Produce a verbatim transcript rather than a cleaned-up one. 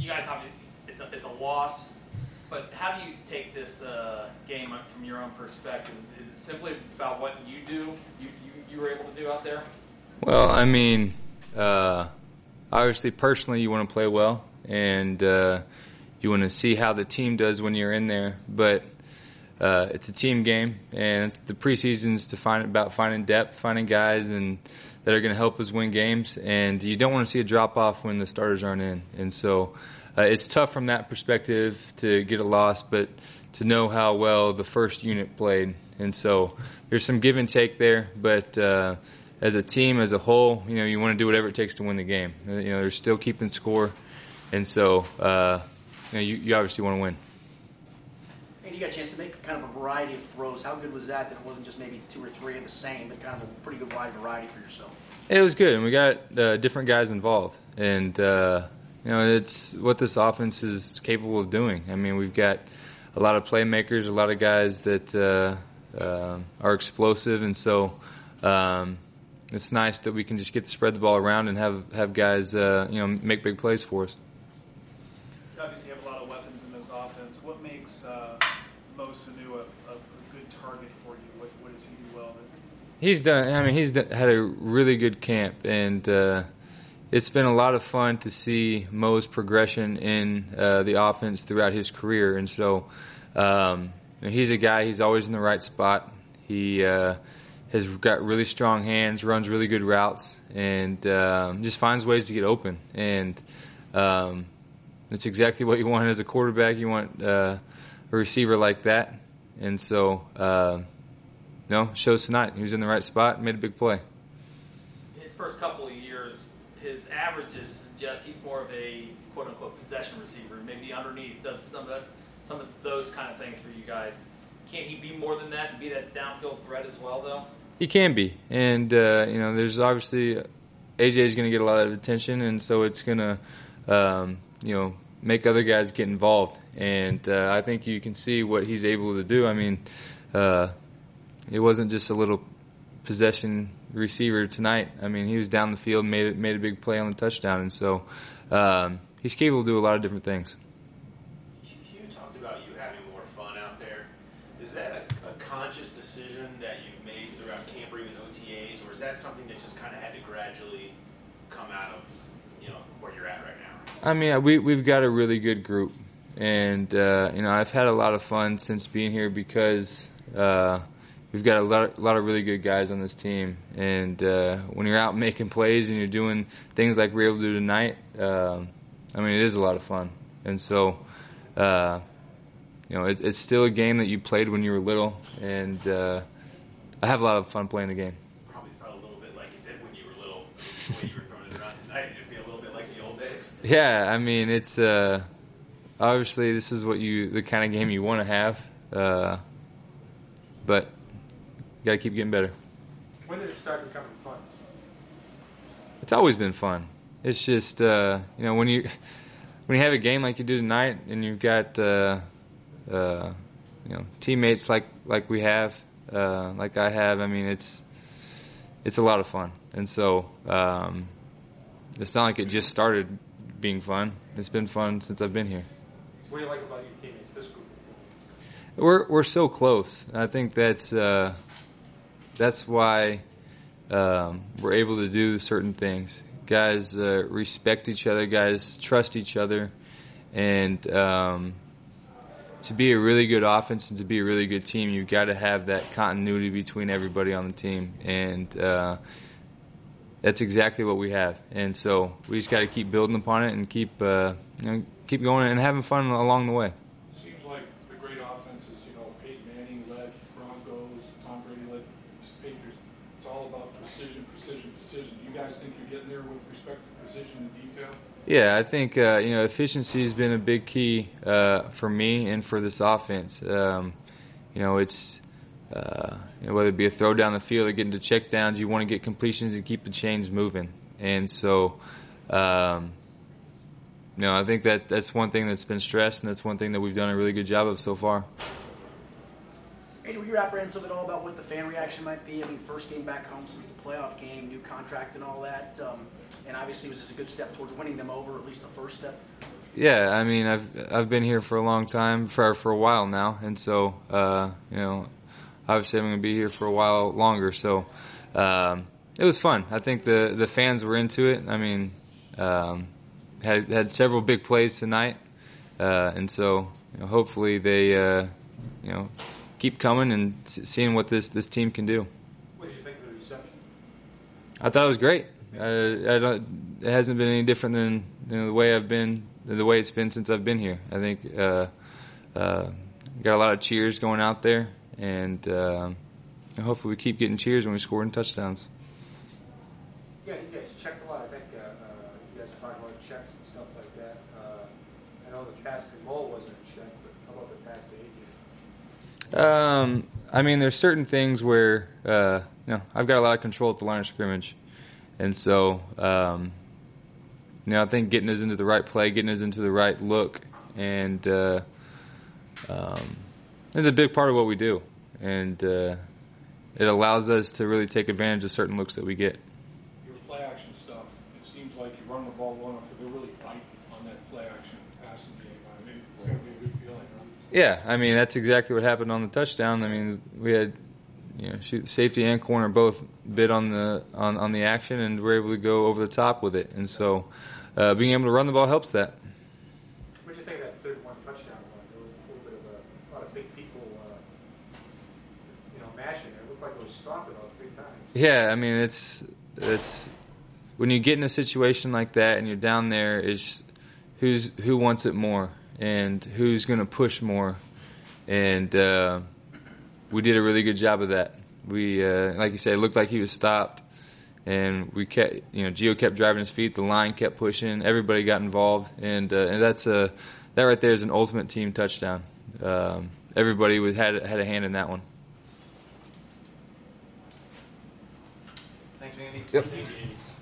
you guys obviously it's a, it's a loss, but how do you take this uh, game from your own perspective? Is, is it simply about what you do, you, you, you were able to do out there? Well, I mean, uh, obviously, personally, you want to play well, and uh, you want to see how the team does when you're in there. But uh, it's a team game, and the preseason's to find about finding depth, finding guys, and that are going to help us win games. And you don't want to see a drop off when the starters aren't in. And so uh, it's tough from that perspective to get a loss, but to know how well the first unit played. And so there's some give and take there, but. Uh, As a team, as a whole, you know, you want to do whatever it takes to win the game. You know, they're still keeping score, and so uh, you know, you, you obviously want to win. And you got a chance to make kind of a variety of throws. How good was that? That it wasn't just maybe two or three of the same, but kind of a pretty good wide variety for yourself. It was good, and we got uh, different guys involved, and uh, you know, it's what this offense is capable of doing. I mean, we've got a lot of playmakers, a lot of guys that uh, uh, are explosive, and so. Um, It's nice that we can just get to spread the ball around and have have guys, uh, you know, make big plays for us. You obviously have a lot of weapons in this offense. What makes uh, Mo Sanu a, a good target for you? What, what does he do well? He's done. I mean, he's done, had a really good camp, and uh, it's been a lot of fun to see Mo's progression in uh, the offense throughout his career. And so, um, he's a guy. He's always in the right spot. He. Uh, has got really strong hands, runs really good routes, and um, just finds ways to get open. And um, that's exactly what you want as a quarterback. You want uh, a receiver like that. And so, uh, you know, shows tonight. He was in the right spot and made a big play. His first couple of years, his averages suggest he's more of a quote-unquote possession receiver. Maybe underneath does some of the, some of those kind of things for you guys. Can't he be more than that to be that downfield threat as well, though? He can be, and uh, you know, there's obviously A J is going to get a lot of attention, and so it's going to, um, you know, make other guys get involved. And uh, I think you can see what he's able to do. I mean, uh, it wasn't just a little possession receiver tonight. I mean, he was down the field, made it, made a big play on the touchdown, and so um, he's capable of doing a lot of different things. You talked about you having more fun out there. Is that a, a conscious decision that you've made throughout camp or even O T As, or is that something that just kind of had to gradually come out of, you know, where you're at right now? I mean, we we've got a really good group, and uh, you know, I've had a lot of fun since being here because uh, we've got a lot of, a lot of really good guys on this team. And uh, when you're out making plays and you're doing things like we're able to do tonight, um, I mean, it is a lot of fun. And so. Uh, You know, it, it's still a game that you played when you were little, and uh, I have a lot of fun playing the game. Probably felt a little bit like it did when you were little. The way you were throwing it around tonight, did it feel a little bit like the old days? Yeah, I mean, it's uh, obviously this is what you the kind of game you want to have, uh, but you got to keep getting better. When did it start becoming fun? It's always been fun. It's just uh, you know when you when you have a game like you do tonight, and you've got. Uh, Uh, you know, teammates like, like we have, uh, like I have. I mean, it's it's a lot of fun, and so um, it's not like it just started being fun. It's been fun since I've been here. So what do you like about your teammates, this group of teammates? We're we're so close. I think that's uh, that's why um, we're able to do certain things. Guys uh, respect each other. Guys trust each other, and. Um, To be a really good offense and to be a really good team, you've got to have that continuity between everybody on the team, and uh, that's exactly what we have. And so we just got to keep building upon it and keep uh, you know, keep going and having fun along the way. It seems like the great offenses, you know, Peyton Manning led Broncos, Tom Brady led Patriots. It's all about precision, precision, precision. You guys think you're getting there with respect to precision and detail? Yeah, I think uh, you know efficiency has been a big key uh, for me and for this offense. Um, you know, it's uh, you know, whether it be a throw down the field or getting to check downs, you want to get completions and keep the chains moving. And so, um, you know, I think that that's one thing that's been stressed, and that's one thing that we've done a really good job of so far. Hey, were you apprehensive at all about what the fan reaction might be? I mean, first game back home since the playoff game, new contract and all that. Um, and obviously, was this a good step towards winning them over, at least the first step? Yeah, I mean, I've I've been here for a long time, for for a while now, and so uh, you know, obviously I'm going to be here for a while longer. So um, it was fun. I think the the fans were into it. I mean, um, had had several big plays tonight, uh, and so you know, hopefully they uh, you know keep coming and seeing what this this team can do. What did you think of the reception? I thought it was great. Uh, I don't, it hasn't been any different than you know, the way I've been, the way it's been since I've been here. I think uh, uh, got a lot of cheers going out there, and uh, hopefully we keep getting cheers when we score in touchdowns. Yeah, you guys checked a lot. I think uh, uh, you guys are talking about checks and stuff like that. Uh, I know the pass to goal wasn't a check, but how about the pass to A J? Um, I mean, there's certain things where uh, you know I've got a lot of control at the line of scrimmage. And so, um, you know, I think getting us into the right play, getting us into the right look, and uh, um, it's a big part of what we do. And uh, it allows us to really take advantage of certain looks that we get. Your play action stuff, it seems like you run the ball well enough, they're really fighting on that play action passing game. I mean, it's going to be a good feeling, huh? Yeah, I mean, that's exactly what happened on the touchdown. I mean, we had, you know, shoot, safety and corner both bid on the on, on the action, and we're able to go over the top with it. And so, uh, being able to run the ball helps that. What did you think of that third one touchdown run? There was a little bit of a, a lot of big people, uh, you know, mashing it. It looked like it was stopped about three times. Yeah, I mean, it's it's when you get in a situation like that and you're down there, is who's who wants it more and who's going to push more, and uh, we did a really good job of that. We, uh, like you said, it looked like he was stopped, and we kept, you know, Gio kept driving his feet, the line kept pushing, everybody got involved, and uh, and that's a that right there is an ultimate team touchdown. Um, everybody was, had had a hand in that one. Thanks, Andy. Yep. Thank you, Andy.